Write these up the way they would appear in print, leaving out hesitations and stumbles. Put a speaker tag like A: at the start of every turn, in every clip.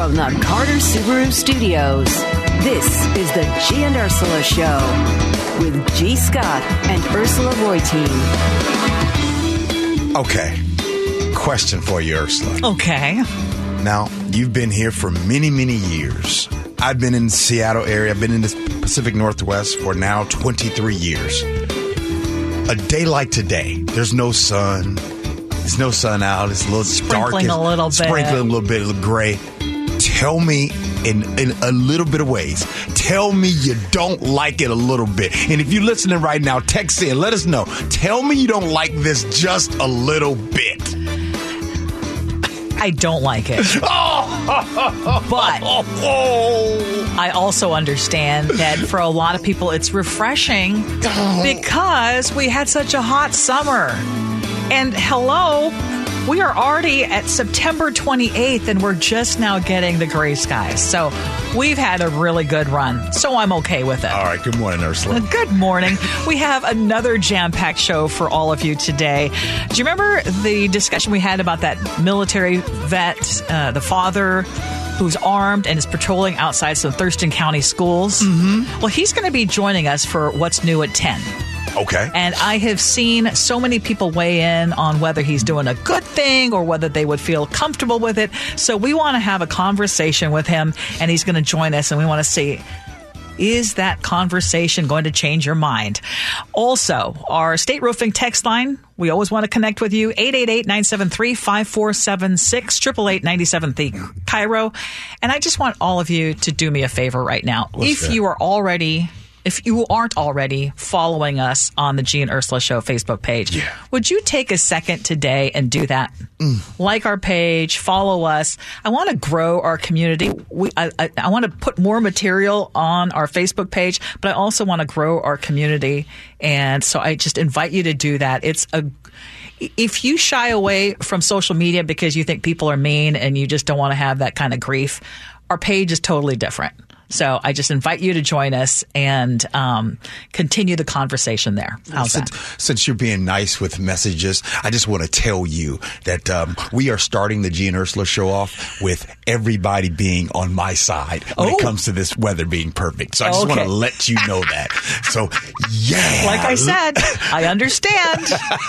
A: from the Carter Subaru Studios, this is the G and Ursula Show with G. Scott and Ursula Reutin.
B: Okay, question for you, Ursula.
C: Okay.
B: Now, you've been here for many, many years. I've been in the Seattle area. I've been in the Pacific Northwest for now 23 years. A day like today, there's no sun. There's no sun out. It's a little
C: Sprinkling
B: dark.
C: a little bit.
B: Sprinkling a little bit of gray. Tell me in a little bit of ways. Tell me you don't like it a little bit. And if you're listening right now, text in. Let us know. Tell me you don't like this just a little bit.
C: I don't like it. But I also understand that for a lot of people it's refreshing because we had such a hot summer. And hello, we are already at September 28th and we're just now getting the gray skies. So we've had a really good run. So I'm okay with it.
B: All right. Good morning, Ursula.
C: Good morning. We have another jam-packed show for all of you today. Do you remember the discussion we had about that military vet, the father who's armed and is patrolling outside some Thurston County schools? Mm-hmm. Well, he's going to be joining us for What's New at 10.
B: Okay.
C: And I have seen so many people weigh in on whether he's doing a good thing or whether they would feel comfortable with it. So we want to have a conversation with him, and he's going to join us, and we want to see, is that conversation going to change your mind? Also, our State Roofing text line, we always want to connect with you, 888-973-5476, 888-97 Cairo. And I just want all of you to do me a favor right now. If you aren't already following us on the G and Ursula Show Facebook page, would you take a second today and do that? Like our page, follow us. I want to grow our community. I want to put more material on our Facebook page, but I also want to grow our community. And so I just invite you to do that. If you shy away from social media because you think people are mean and you just don't want to have that kind of grief, our page is totally different. So I just invite you to join us and continue the conversation there. How's that?
B: Since you're being nice with messages, I just want to tell you that we are starting the G and Ursula Show off with everybody being on my side when it comes to this weather being perfect. So I just want to let you know that. So, yeah.
C: Like I said, I understand.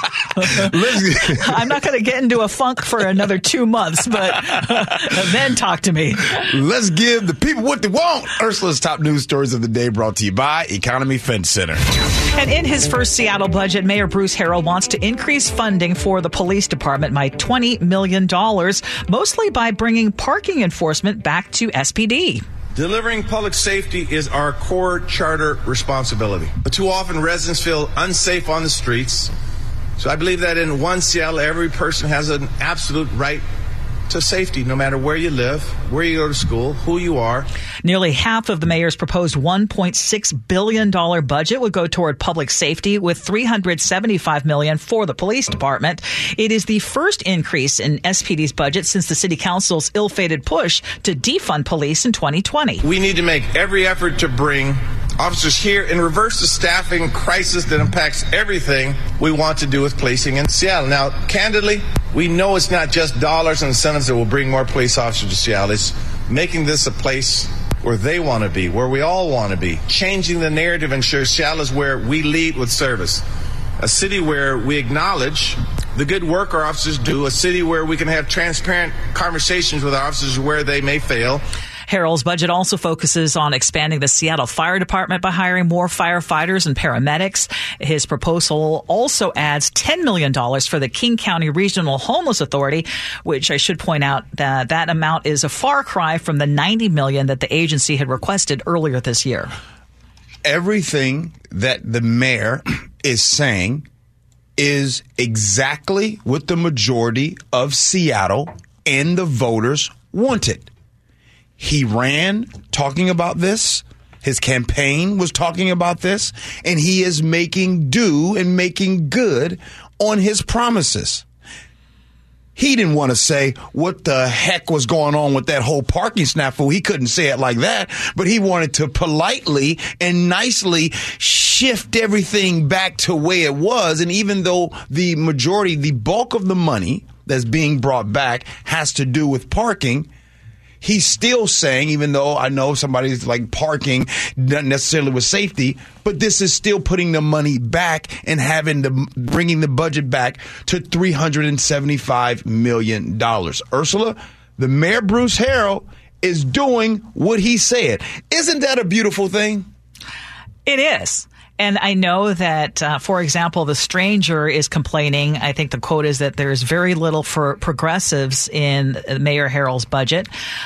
C: I'm not going to get into a funk for another 2 months, but then talk to me.
B: Let's give the people what they want. Ursula's top news stories of the day brought to you by Economy Fence Center.
C: And in his first Seattle budget, Mayor Bruce Harrell wants to increase funding for the police department by $20 million, mostly by bringing parking enforcement back to SPD.
D: Delivering public safety is our core charter responsibility. But too often residents feel unsafe on the streets. So I believe that in one Seattle, every person has an absolute right to safety, no matter where you live, where you go to school, who you are.
C: Nearly half of the mayor's proposed $1.6 billion budget would go toward public safety, with $375 million for the police department. It is the first increase in SPD's budget since the city council's ill-fated push to defund police in 2020.
D: We need to make every effort to bring officers here and reverse the staffing crisis that impacts everything we want to do with policing in Seattle. Now, candidly, we know it's not just dollars and incentives that will bring more police officers to Seattle. It's making this a place where they want to be, where we all want to be, changing the narrative, ensure Seattle is where we lead with service, a city where we acknowledge the good work our officers do, a city where we can have transparent conversations with our officers where they may fail.
C: Harrell's budget also focuses on expanding the Seattle Fire Department by hiring more firefighters and paramedics. His proposal also adds $10 million for the King County Regional Homeless Authority, which I should point out that amount is a far cry from the $90 million that the agency had requested earlier this year.
B: Everything that the mayor is saying is exactly what the majority of Seattle and the voters wanted. He ran talking about this. His campaign was talking about this, and he is making do and making good on his promises. He didn't want to say what the heck was going on with that whole parking snafu. He couldn't say it like that, but he wanted to politely and nicely shift everything back to where it was. And even though the majority, the bulk of the money that's being brought back has to do with parking, he's still saying, even though I know somebody's like parking, not necessarily with safety, but this is still putting the money back and bringing the budget back to $375 million. Ursula, the mayor, Bruce Harrell, is doing what he said. Isn't that a beautiful thing?
C: It is. And I know that, for example, The Stranger is complaining. I think the quote is that there's very little for progressives in Mayor Harrell's budget.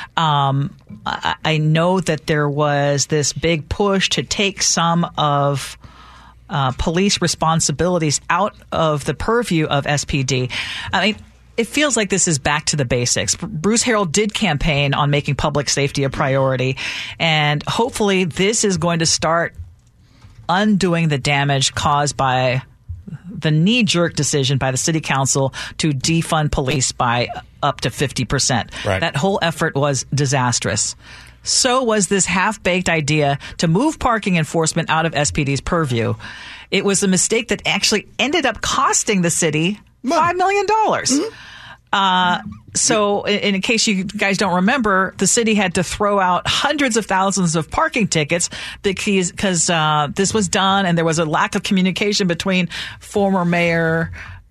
C: I know that there was this big push to take some of police responsibilities out of the purview of SPD. I mean, it feels like this is back to the basics. Bruce Harrell did campaign on making public safety a priority, and hopefully this is going to start undoing the damage caused by the knee-jerk decision by the city council to defund police by up to 50%.
B: Right.
C: That whole effort was disastrous. So was this half-baked idea to move parking enforcement out of SPD's purview. It was a mistake that actually ended up costing the city $5 million. Mm-hmm. So in case you guys don't remember, the city had to throw out hundreds of thousands of parking tickets because this was done, and there was a lack of communication between former Mayor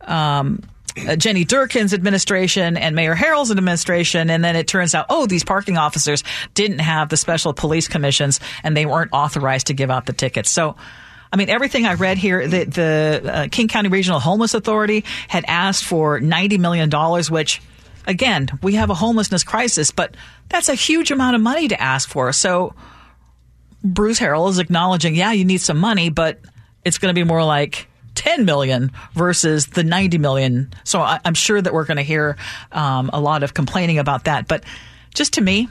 C: Jenny Durkin's administration and Mayor Harrell's administration. And then it turns out, these parking officers didn't have the special police commissions, and they weren't authorized to give out the tickets. So, I mean, everything I read here, the King County Regional Homeless Authority had asked for $90 million, which, again, we have a homelessness crisis, but that's a huge amount of money to ask for. So Bruce Harrell is acknowledging, you need some money, but it's going to be more like $10 million versus the $90 million. So I'm sure that we're going to hear a lot of complaining about that. But just to me,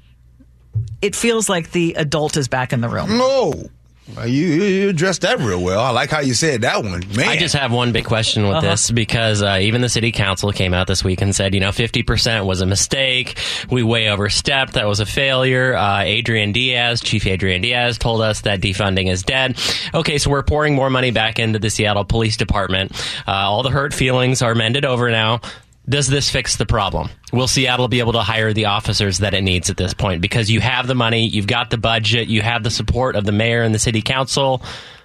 C: it feels like the adult is back in the room.
B: No. You addressed that real well. I like how you said that one. Man.
E: I just have one big question with this, because even the city council came out this week and said, 50% was a mistake. We way overstepped. That was a failure. Chief Adrian Diaz told us that defunding is dead. Okay, so we're pouring more money back into the Seattle Police Department. All the hurt feelings are mended over now. Does this fix the problem? Will Seattle be able to hire the officers that it needs at this point? Because you have the money, you've got the budget, you have the support of the mayor and the city council.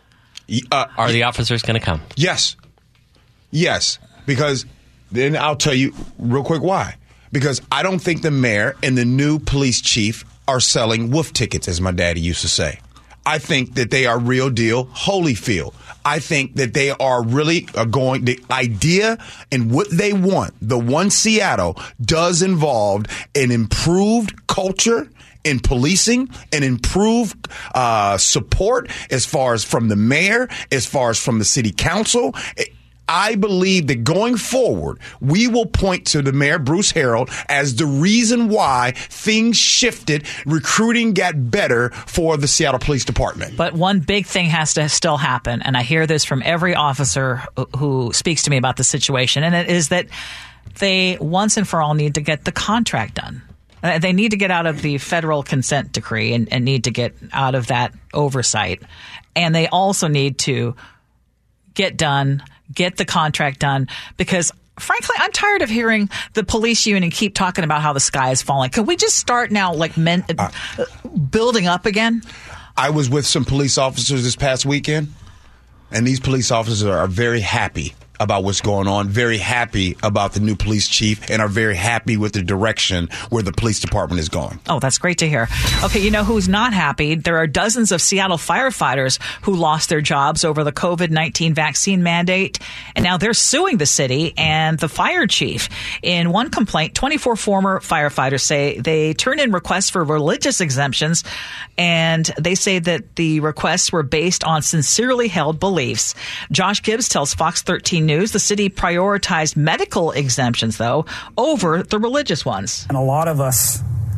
E: Are the officers going to come?
B: Yes. Yes. Because then I'll tell you real quick why. Because I don't think the mayor and the new police chief are selling wolf tickets, as my daddy used to say. I think that they are real deal Holyfield. I think that they are really going, the idea and what they want, the One Seattle, does involve an improved culture in policing, an improved support as far as from the mayor, as far as from the city council. I believe that going forward, we will point to the mayor, Bruce Harrell, as the reason why things shifted, recruiting got better for the Seattle Police Department.
C: But one big thing has to still happen, and I hear this from every officer who speaks to me about the situation, and it is that they once and for all need to get the contract done. They need to get out of the federal consent decree and need to get out of that oversight. And they also need to get the contract done, because frankly, I'm tired of hearing the police union keep talking about how the sky is falling. Could we just start now, building up again?
B: I was with some police officers this past weekend, and these police officers are very happy about what's going on, very happy about the new police chief, and are very happy with the direction where the police department is going.
C: Oh, that's great to hear. Okay, you know who's not happy? There are dozens of Seattle firefighters who lost their jobs over the COVID-19 vaccine mandate, and now they're suing the city and the fire chief. In one complaint, 24 former firefighters say they turned in requests for religious exemptions, and they say that the requests were based on sincerely held beliefs. Josh Gibbs tells Fox 13 News the city prioritized medical exemptions, though, over the religious ones.
F: And a lot of us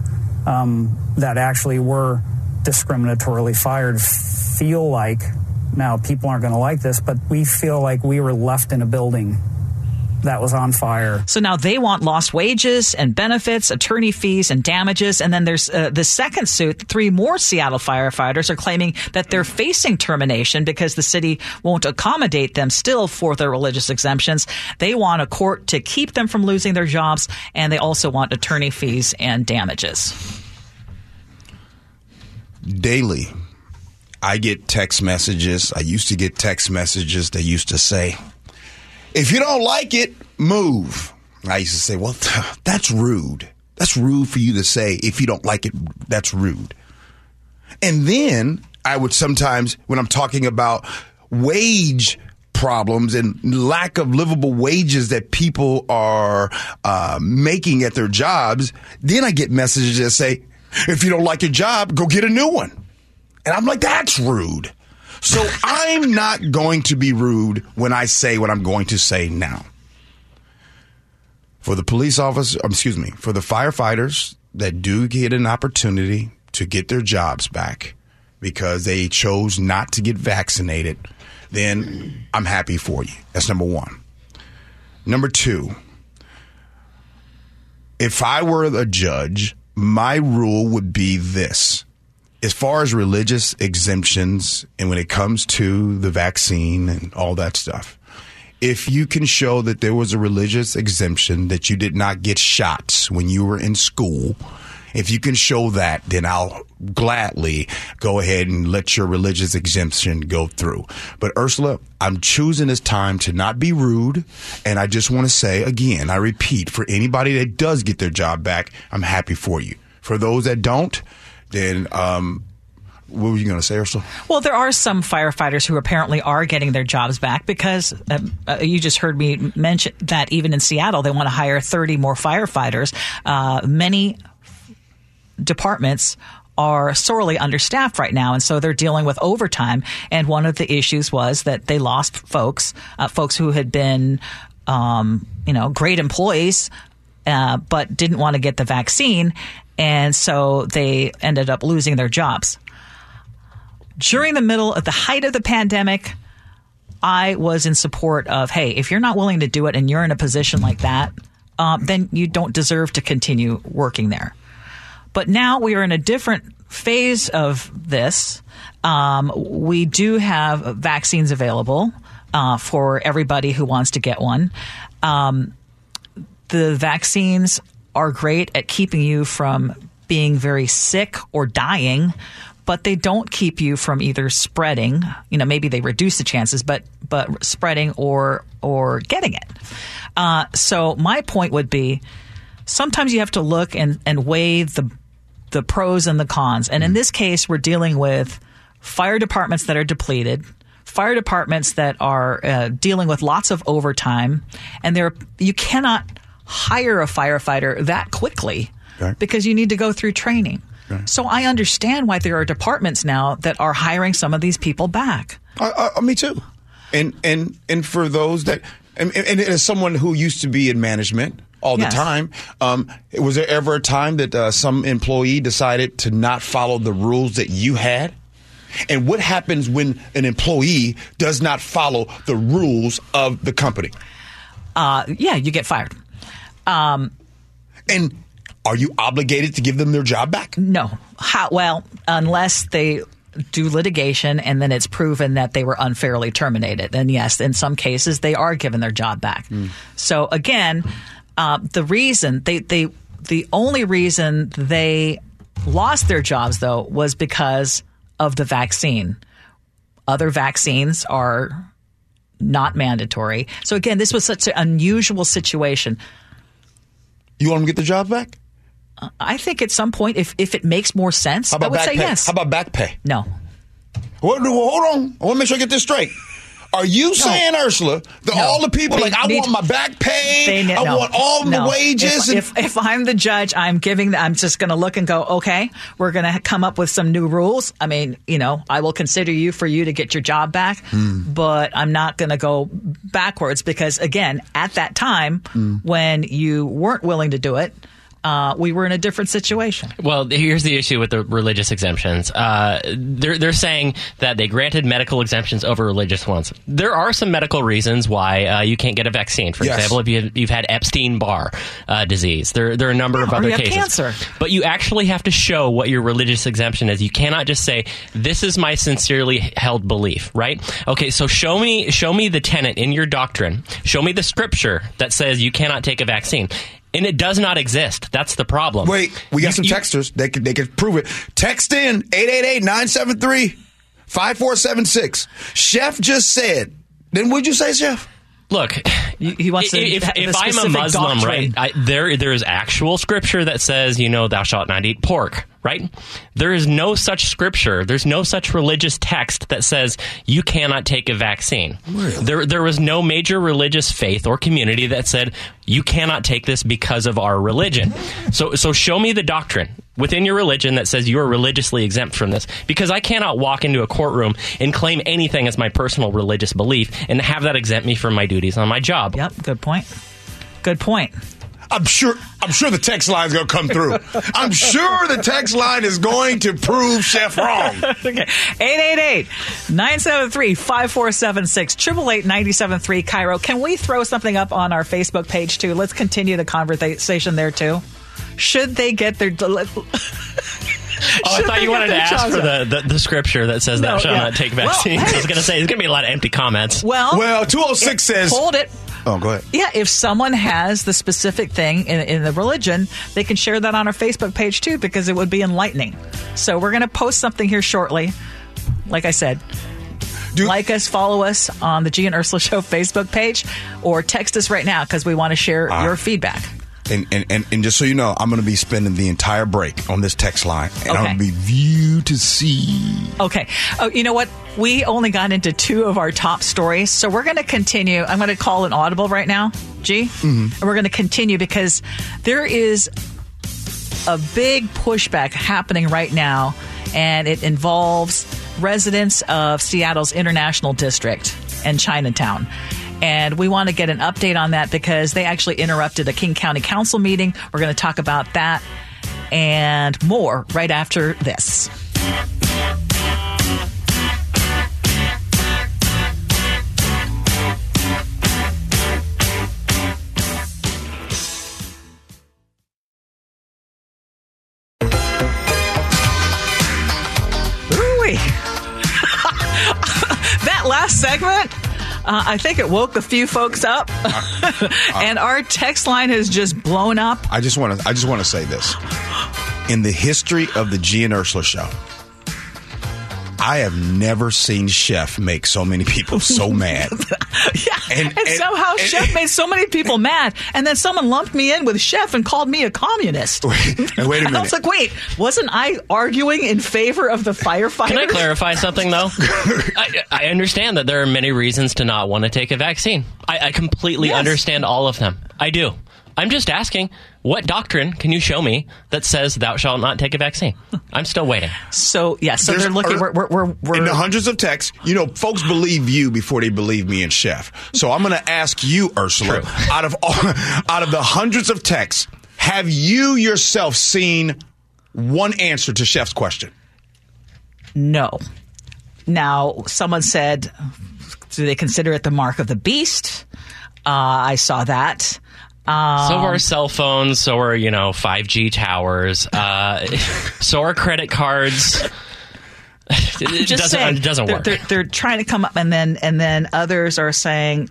F: that actually were discriminatorily fired feel like, now people aren't going to like this, but we feel like we were left in a building that was on fire.
C: So now they want lost wages and benefits, attorney fees and damages. And then there's the second suit. 3 more Seattle firefighters are claiming that they're facing termination because the city won't accommodate them still for their religious exemptions. They want a court to keep them from losing their jobs, and they also want attorney fees and damages.
B: Daily, I get text messages. I used to get text messages that used to say, if you don't like it, move. I used to say, well, that's rude. That's rude for you to say. If you don't like it, that's rude. And then I would sometimes, when I'm talking about wage problems and lack of livable wages that people are making at their jobs, then I get messages that say, if you don't like your job, go get a new one. And I'm like, that's rude. So I'm not going to be rude when I say what I'm going to say now. For the police officer, for the firefighters that do get an opportunity to get their jobs back because they chose not to get vaccinated, then I'm happy for you. That's number one. Number two, if I were a judge, my rule would be this. As far as religious exemptions and when it comes to the vaccine and all that stuff, if you can show that there was a religious exemption, that you did not get shots when you were in school, if you can show that, then I'll gladly go ahead and let your religious exemption go through. But Ursula, I'm choosing this time to not be rude. And I just want to say again, I repeat, for anybody that does get their job back, I'm happy for you. For those that don't, then what were you going to say, Ursula?
C: Well, there are some firefighters who apparently are getting their jobs back because you just heard me mention that even in Seattle, they want to hire 30 more firefighters. Many departments are sorely understaffed right now, and so they're dealing with overtime. And one of the issues was that they lost folks who had been, great employees, but didn't want to get the vaccine. And so they ended up losing their jobs. During the height of the pandemic, I was in support of, hey, if you're not willing to do it and you're in a position like that, then you don't deserve to continue working there. But now we are in a different phase of this. We do have vaccines available for everybody who wants to get one. The vaccines are great at keeping you from being very sick or dying, but they don't keep you from either spreading. Maybe they reduce the chances, but spreading or getting it. So my point would be, sometimes you have to look and weigh the pros and the cons. And in this case, we're dealing with fire departments that are depleted, fire departments that are dealing with lots of overtime, and you cannot hire a firefighter that quickly because you need to go through training. Right. So I understand why there are departments now that are hiring some of these people back.
B: Me too. And for those that, and as someone who used to be in management all the time, was there ever a time that some employee decided to not follow the rules that you had? And what happens when an employee does not follow the rules of the company?
C: You get fired.
B: And are you obligated to give them their job back?
C: No. Unless they do litigation and then it's proven that they were unfairly terminated. And yes, in some cases, they are given their job back. So again, the only reason they lost their jobs, though, was because of the vaccine. Other vaccines are not mandatory. So again, this was such an unusual situation.
B: You want them to get the job back?
C: I think at some point, if it makes more sense, I would say yes.
B: How about back pay?
C: No.
B: Well, hold on. I want to make sure I get this straight. Are you saying, Ursula, that all the people, I want my back pay, I want all the wages?
C: If I'm the judge, I'm just going to look and go, okay, we're going to come up with some new rules. I mean, I will consider you to get your job back, but I'm not going to go backwards because, again, at that time, when you weren't willing to do it, we were in a different situation.
E: Well, here's the issue with the religious exemptions. They're saying that they granted medical exemptions over religious ones. There are some medical reasons why you can't get a vaccine. For example, if you've had Epstein-Barr disease. There are a number of other cases.
C: Cancer.
E: But you actually have to show what your religious exemption is. You cannot just say, this is my sincerely held belief, right? Okay, so show me the tenet in your doctrine. Show me the scripture that says you cannot take a vaccine. And it does not exist. That's the problem.
B: Wait, we got some texters. They could prove it. Text in 888-973-5476. Chef just said. Then what'd you say, Chef?
E: Look,
C: he wants to
E: if I'm a Muslim,
C: doctrine.
E: right, there is actual scripture that says, thou shalt not eat pork, right? There is no such scripture. There's no such religious text that says you cannot take a vaccine. Really? There was no major religious faith or community that said you cannot take this because of our religion. So show me the doctrine within your religion that says you are religiously exempt from this, because I cannot walk into a courtroom and claim anything as my personal religious belief and have that exempt me from my duties on my job.
C: Yep, good point. Good point.
B: I'm sure the text line is going to come through. I'm sure the text line is going to prove Chef wrong.
C: Okay. 888-973-5476, 888-973 Cairo. Can we throw something up on our Facebook page too? Let's continue the conversation there too. Should they get their...
E: I thought you wanted to ask for the scripture that says thou shalt not take vaccines. Well, I was going to say, there's going to be a lot of empty comments.
B: Well 206 says...
C: Hold it.
B: Oh, go ahead.
C: Yeah, if someone has the specific thing in the religion, they can share that on our Facebook page too, because it would be enlightening. So we're going to post something here shortly. Like I said, like us, follow us on the G and Ursula Show Facebook page, or text us right now because we want to share your feedback.
B: And just so you know, I'm going to be spending the entire break on this text line, and I'm going to be view to see.
C: Okay. Oh, you know what? We only got into two of our top stories, so we're going to continue. I'm going to call an audible right now, G, and we're going to continue because there is a big pushback happening right now, and it involves residents of Seattle's International District and Chinatown. And we want to get an update on that because they actually interrupted a King County Council meeting. We're going to talk about that and more right after this. Ooh-wee. That last segment... I think it woke a few folks up, and our text line has just blown up.
B: I just want to say this: in the history of the G and Ursula Show, I have never seen Chef make so many people so mad.
C: And somehow Chef made so many people mad, and then someone lumped me in with Chef and called me a communist.
B: Wait a minute.
C: I was like, wait, wasn't I arguing in favor of the firefighters?
E: Can I clarify something, though? I understand that there are many reasons to not want to take a vaccine. I completely understand all of them. I do. I'm just asking, what doctrine can you show me that says thou shalt not take a vaccine? I'm still waiting.
C: So they're looking. We're
B: in the hundreds of texts. Folks believe you before they believe me and Chef. So I'm going to ask you, Ursula, out of the hundreds of texts, have you yourself seen one answer to Chef's question?
C: No. Now, someone said, do they consider it the mark of the beast? I saw that.
E: So are cell phones, so are, 5G towers, so are credit cards. It doesn't work.
C: They're trying to come up, and then others are saying,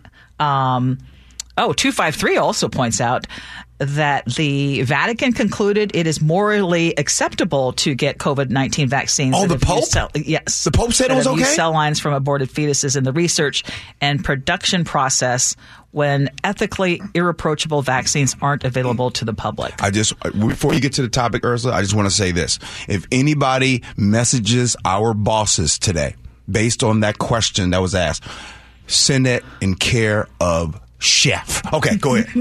C: 253 also points out that the Vatican concluded it is morally acceptable to get COVID-19 vaccines.
B: Oh, the Pope?
C: Yes.
B: The Pope said it was okay?
C: Used cell lines from aborted fetuses in the research and production process when ethically irreproachable vaccines aren't available to the public.
B: Before you get to the topic, Ursula, I just want to say this. If anybody messages our bosses today based on that question that was asked, send it in care of Chef. Okay, go ahead.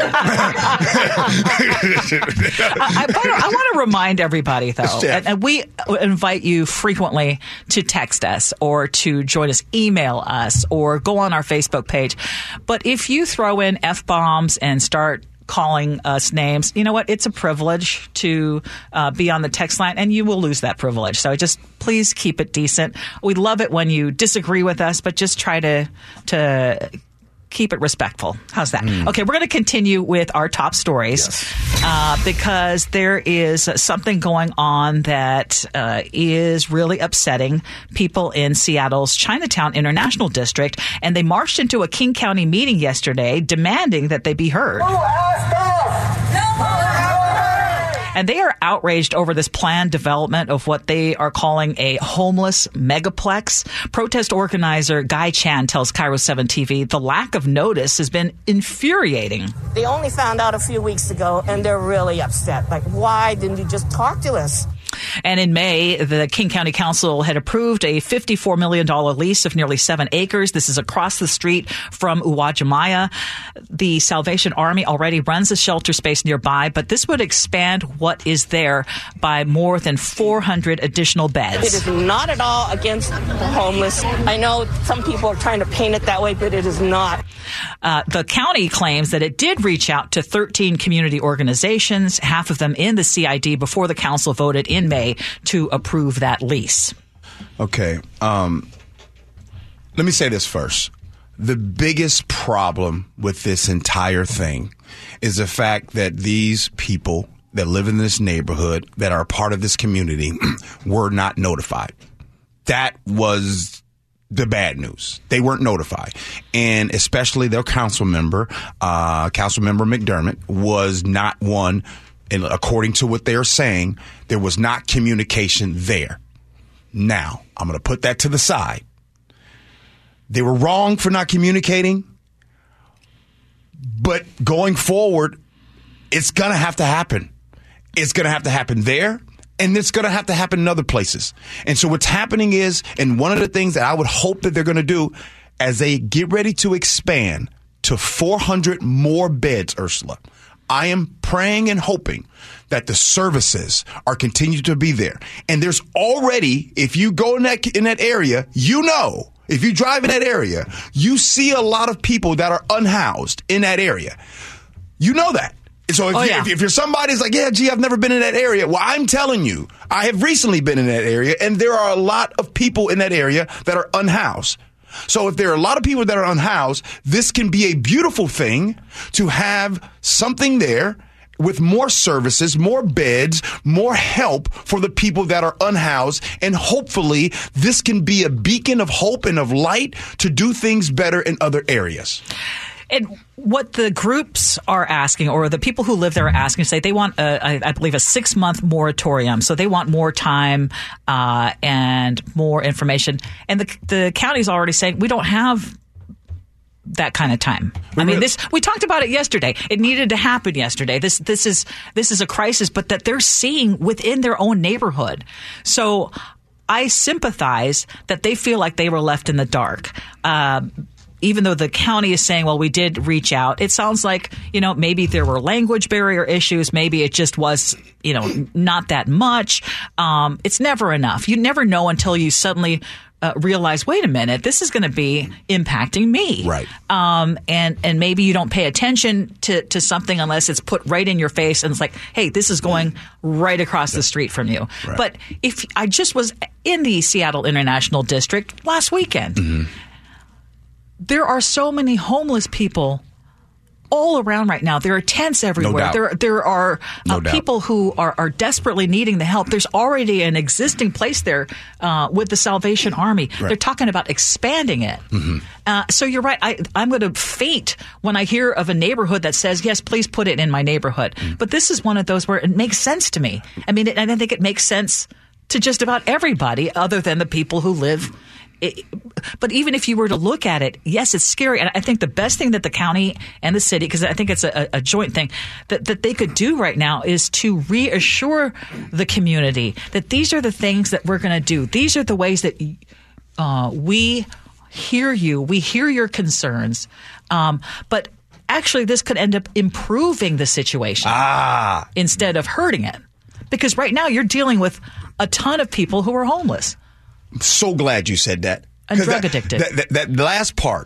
C: I want to remind everybody, though, and we invite you frequently to text us or to join us, email us, or go on our Facebook page. But if you throw in F-bombs and start calling us names. You know what? It's a privilege to be on the text line, and you will lose that privilege. So just please keep it decent. We love it when you disagree with us, but just try to keep it respectful. How's that? Okay, we're going to continue with our top stories because there is something going on that is really upsetting people in Seattle's Chinatown International District, and they marched into a King County meeting yesterday demanding that they be heard. And they are outraged over this planned development of what they are calling a homeless megaplex. Protest organizer Guy Chan tells KIRO 7 TV the lack of notice has been infuriating.
G: They only found out a few weeks ago, and they're really upset. Like, why didn't you just talk to us?
C: And in May, the King County Council had approved a $54 million lease of nearly 7 acres. This is across the street from Uwajimaya. The Salvation Army already runs a shelter space nearby, but this would expand what is there by more than 400 additional beds.
G: It is not at all against the homeless. I know some people are trying to paint it that way, but it is not.
C: The county claims that it did reach out to 13 community organizations, half of them in the CID, before the council voted in May to approve that lease.
B: Okay. Let me say this first. The biggest problem with this entire thing is the fact that these people that live in this neighborhood, that are part of this community, were not notified. That was the bad news. They weren't notified. And especially their council member McDermott, was not one. And according to what they're saying, there was not communication there. Now, I'm going to put that to the side. They were wrong for not communicating, but going forward, it's going to have to happen. It's going to have to happen there, and it's going to have to happen in other places. And so what's happening is, and one of the things that I would hope that they're going to do as they get ready to expand to 400 more beds, Ursula, I am praying and hoping that the services are continued to be there. And there's already, if you go in that area, you know, if you drive in that area, you see a lot of people that are unhoused in that area. You know that. So if you're somebody who's like, yeah, gee, I've never been in that area. Well, I'm telling you, I have recently been in that area, and there are a lot of people in that area that are unhoused. So if there are a lot of people that are unhoused, this can be a beautiful thing to have something there with more services, more beds, more help for the people that are unhoused. And hopefully this can be a beacon of hope and of light to do things better in other areas.
C: And what the groups are asking, or the people who live there are asking, say they want, I believe, a 6-month moratorium. So they want more time and more information. And the county's already saying we don't have that kind of time. We talked about it yesterday. It needed to happen yesterday. This is a crisis, but that they're seeing within their own neighborhood. So I sympathize that they feel like they were left in the dark. Even though the county is saying, well, we did reach out, it sounds like, maybe there were language barrier issues. Maybe it just was, not that much. It's never enough. You never know until you suddenly realize, wait a minute, this is going to be impacting me.
B: Right.
C: And maybe you don't pay attention to something unless it's put right in your face and it's like, hey, this is going right across the street from you. Right. But if I just was in the Seattle International District last weekend, there are so many homeless people all around right now. There are tents everywhere. There are people who are desperately needing the help. There's already an existing place there with the Salvation Army. Right. They're talking about expanding it. So you're right. I'm going to faint when I hear of a neighborhood that says, yes, please put it in my neighborhood. But this is one of those where it makes sense to me. I mean, and I think it makes sense to just about everybody other than the people who live. But even if you were to look at it, yes, it's scary. And I think the best thing that the county and the city, because I think it's a joint thing, that they could do right now is to reassure the community that these are the things that we're going to do. These are the ways that we hear you. We hear your concerns. But actually, this could end up improving the situation instead of hurting it. Because right now you're dealing with a ton of people who are homeless.
B: I'm so glad you said that.
C: And drug addicted.
B: That last part,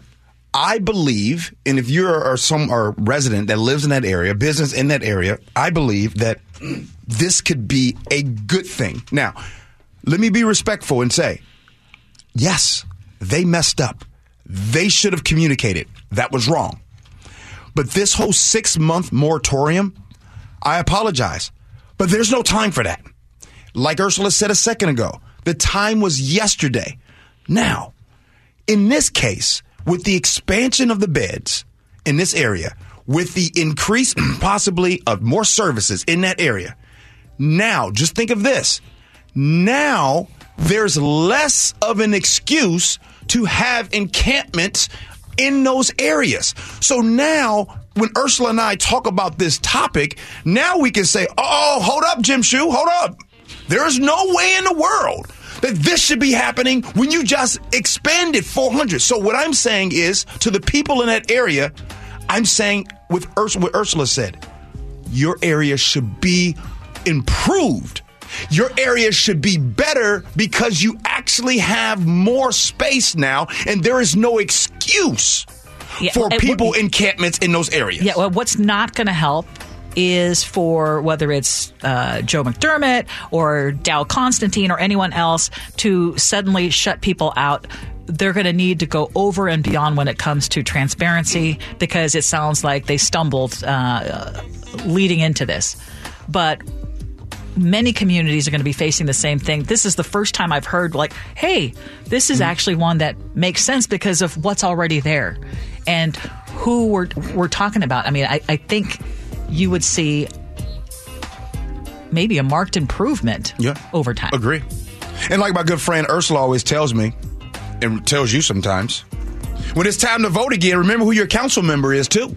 B: I believe, and if you're a resident that lives in that area, business in that area, I believe that this could be a good thing. Now, let me be respectful and say, yes, they messed up. They should have communicated. That was wrong. But this whole 6-month moratorium, I apologize, but there's no time for that. Like Ursula said a second ago, the time was yesterday. Now, in this case, with the expansion of the beds in this area, with the increase possibly of more services in that area, now, just think of this. Now, there's less of an excuse to have encampments in those areas. So now, when Ursula and I talk about this topic, now we can say, oh, hold up, Jim Shue, hold up. There is no way in the world that this should be happening when you just expanded 400. So what I'm saying is, to the people in that area, I'm saying with what Ursula said, your area should be improved. Your area should be better because you actually have more space now, and there is no excuse for people encampments in those areas.
C: Yeah, well, what's not going to help is for whether it's Joe McDermott or Dow Constantine or anyone else to suddenly shut people out. They're going to need to go over and beyond when it comes to transparency, because it sounds like they stumbled leading into this. But many communities are going to be facing the same thing. This is the first time I've heard, like, hey, this is actually one that makes sense because of what's already there and who we're talking about. I mean, I think you would see maybe a marked improvement over time.
B: Agree. And like my good friend Ursula always tells me, and tells you sometimes, when it's time to vote again, remember who your council member is, too.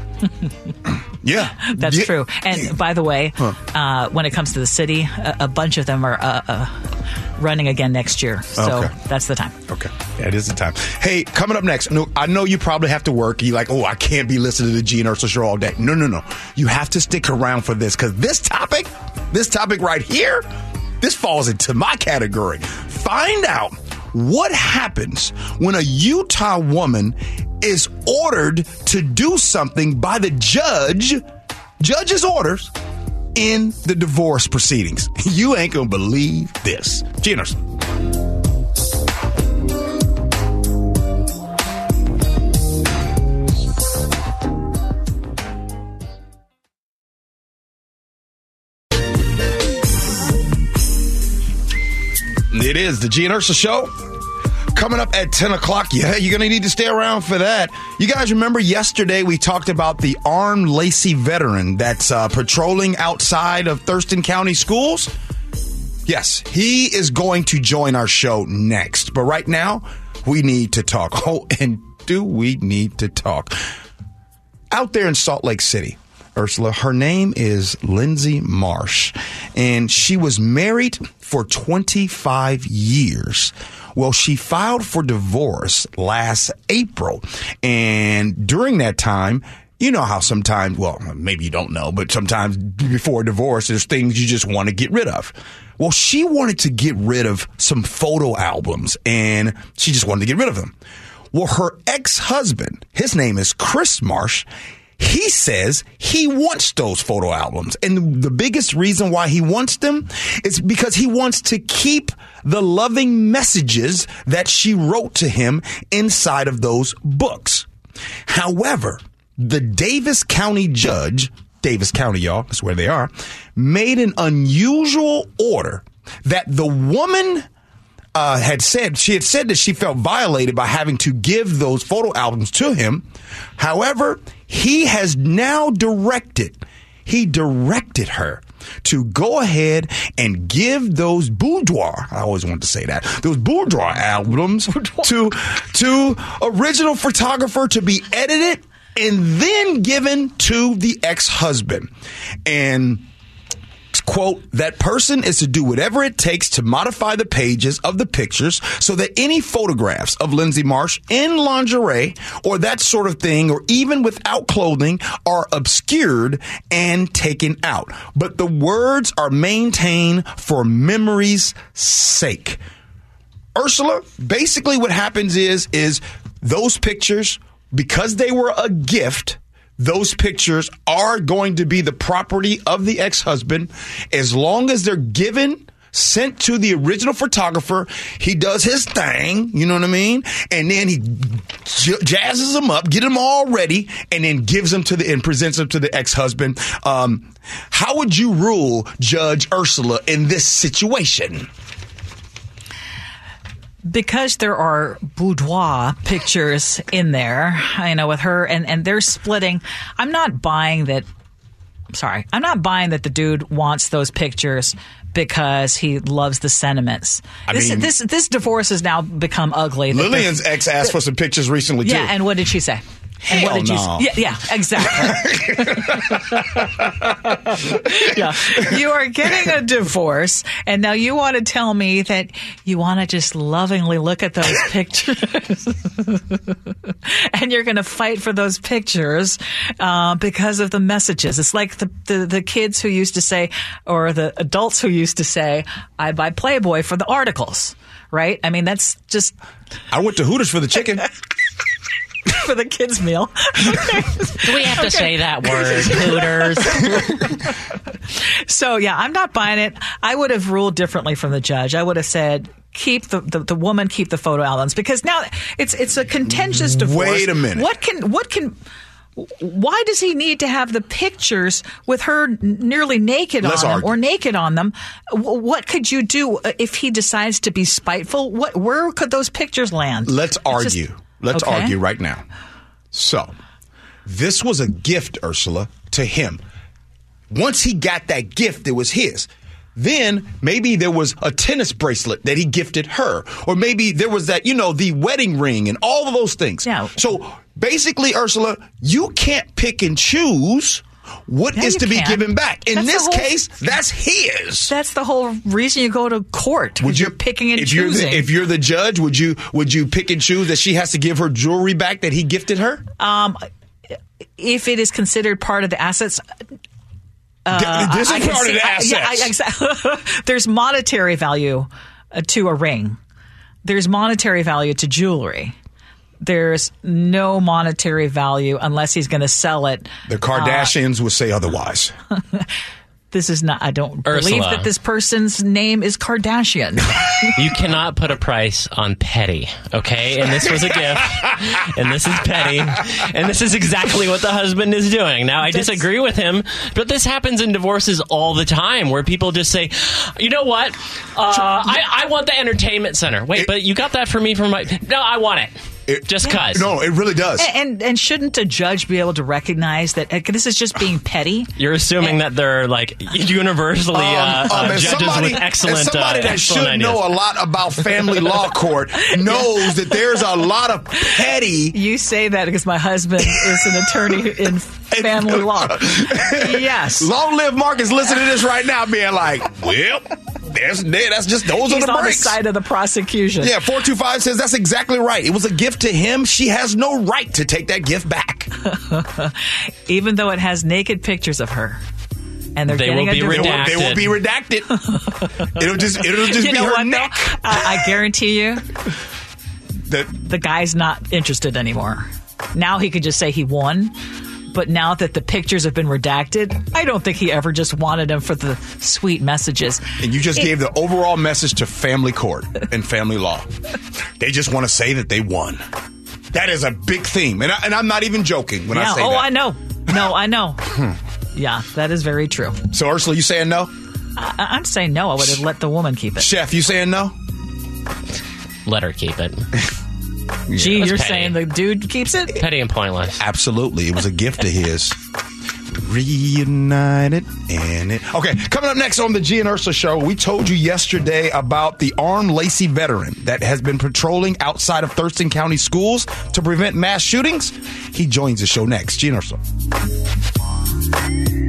B: Yeah.
C: That's true. And by the way, when it comes to the city, a bunch of them are running again next year. So that's the time.
B: Okay. Yeah, it is the time. Hey, coming up next, I know you probably have to work. You're like, oh, I can't be listening to the G and Ursula show all day. No. You have to stick around for this, because this topic right here, this falls into my category. Find out what happens when a Utah woman is ordered to do something by the judge's orders in the divorce proceedings. You ain't gonna believe this. G and Ursula. It is the G and Ursula show. Coming up at 10 o'clock. Yeah, you're going to need to stay around for that. You guys remember yesterday we talked about the armed Lacey veteran that's patrolling outside of Thurston County schools? Yes, he is going to join our show next. But right now, we need to talk. Oh, and do we need to talk? Out there in Salt Lake City, Ursula, her name is Lindsay Marsh, and she was married for 25 years. Well, she filed for divorce last April, and during that time, you know how sometimes, well, maybe you don't know, but sometimes before divorce, there's things you just want to get rid of. Well, she wanted to get rid of some photo albums, and she just wanted to get rid of them. Well, her ex-husband, his name is Chris Marsh, he says he wants those photo albums. And the biggest reason why he wants them is because he wants to keep the loving messages that she wrote to him inside of those books. However, the Davis County judge, Davis County, y'all, that's where they are, made an unusual order that the woman had said that she felt violated by having to give those photo albums to him. However, he has now directed her to go ahead and give those boudoir, I always wanted to say that, those boudoir albums to original photographer to be edited and then given to the ex-husband. And quote, that person is to do whatever it takes to modify the pages of the pictures so that any photographs of Lindsay Marsh in lingerie or that sort of thing, or even without clothing, are obscured and taken out. But the words are maintained for memory's sake. Ursula, basically what happens is those pictures because they were a gift, those pictures are going to be the property of the ex-husband as long as they're sent to the original photographer. He does his thing, you know what I mean? And then he jazzes them up, get them all ready, and then gives them and presents them to the ex-husband. How would you rule, Judge Ursula, in this situation?
C: Because there are boudoir pictures in there, with her, and they're splitting. I'm not buying that the dude wants those pictures because he loves the sentiments. This divorce has now become ugly.
B: Lillian's ex asked for some pictures recently, too.
C: Yeah, and what did she say? And
B: Hell
C: what did
B: no.
C: Yeah, exactly. Yeah. You are getting a divorce, and now you want to tell me that you want to just lovingly look at those pictures, and you're going to fight for those pictures because of the messages. It's like the kids who used to say, or the adults who used to say, I buy Playboy for the articles, right? I mean, that's just...
B: I went to Hooters for the chicken.
C: For the kids' meal.
E: Do we have to say that word, Hooters?
C: So, yeah, I'm not buying it. I would have ruled differently from the judge. I would have said, keep the woman, keep the photo albums, because now it's a contentious divorce.
B: Wait a minute.
C: Why does he need to have the pictures with her nearly naked on them or naked on them? What could you do if he decides to be spiteful? Where could those pictures land?
B: Let's argue. Let's argue right now. So, this was a gift, Ursula, to him. Once he got that gift, it was his. Then maybe there was a tennis bracelet that he gifted her. Or maybe there was that, the wedding ring and all of those things.
C: Yeah.
B: So, basically, Ursula, you can't pick and choose what is to be given back. In this case, that's his.
C: That's the whole reason you go to court. You're picking and choosing.
B: If you're the judge, would you pick and choose that she has to give her jewelry back that he gifted her?
C: If it is considered part of the assets.
B: This is part of the assets.
C: Yeah, exactly. There's monetary value to a ring. There's monetary value to jewelry. There's no monetary value unless he's going to sell it.
B: The Kardashians would say otherwise.
C: This is not, I don't
E: Ursula.
C: believe that this person's name is Kardashian.
E: You cannot put a price on petty, okay? And this was a gift, and this is petty, and this is exactly what the husband is doing. Now, I disagree with him, but this happens in divorces all the time where people just say, you know what? I want the entertainment center. Wait, but you got that for me from my... No, I want it. Just cuz.
B: No, it really does.
C: And shouldn't a judge be able to recognize that this is just being petty?
E: You're assuming that they're like universally judges with excellent
B: somebody that should
E: ideas.
B: know a lot about family law court knows that there's a lot of petty.
C: You say that because my husband is an attorney in family law. Yes.
B: Long live Marcus listening to this right now being like, well... That's just those
C: He's
B: are the
C: on
B: breaks.
C: The side of the prosecution.
B: Yeah, 425 says that's exactly right. It was a gift to him. She has no right to take that gift back.
C: Even though it has naked pictures of her. And
E: they will be redacted.
B: They will be redacted. It'll just be her neck.
C: I guarantee you the guy's not interested anymore. Now he could just say he won. But now that the pictures have been redacted, I don't think he ever just wanted them for the sweet messages.
B: And you just gave the overall message to family court and family law. They just want to say that they won. That is a big theme. And I'm not even joking when I say that.
C: Oh, I know. No, I know. Yeah, that is very true.
B: So, Ursula, you saying no?
C: I'm saying no. I would have let the woman keep it.
B: Chef, you saying no?
E: Let her keep it.
C: Gee, you're
E: petty.
C: saying the dude keeps it?
E: Petty and pointless.
B: Absolutely. It was a gift of his. Reunited and it. Okay, coming up next on the G and Ursula Show, we told you yesterday about the armed Lacey veteran that has been patrolling outside of Thurston County schools to prevent mass shootings. He joins the show next. G and Ursula.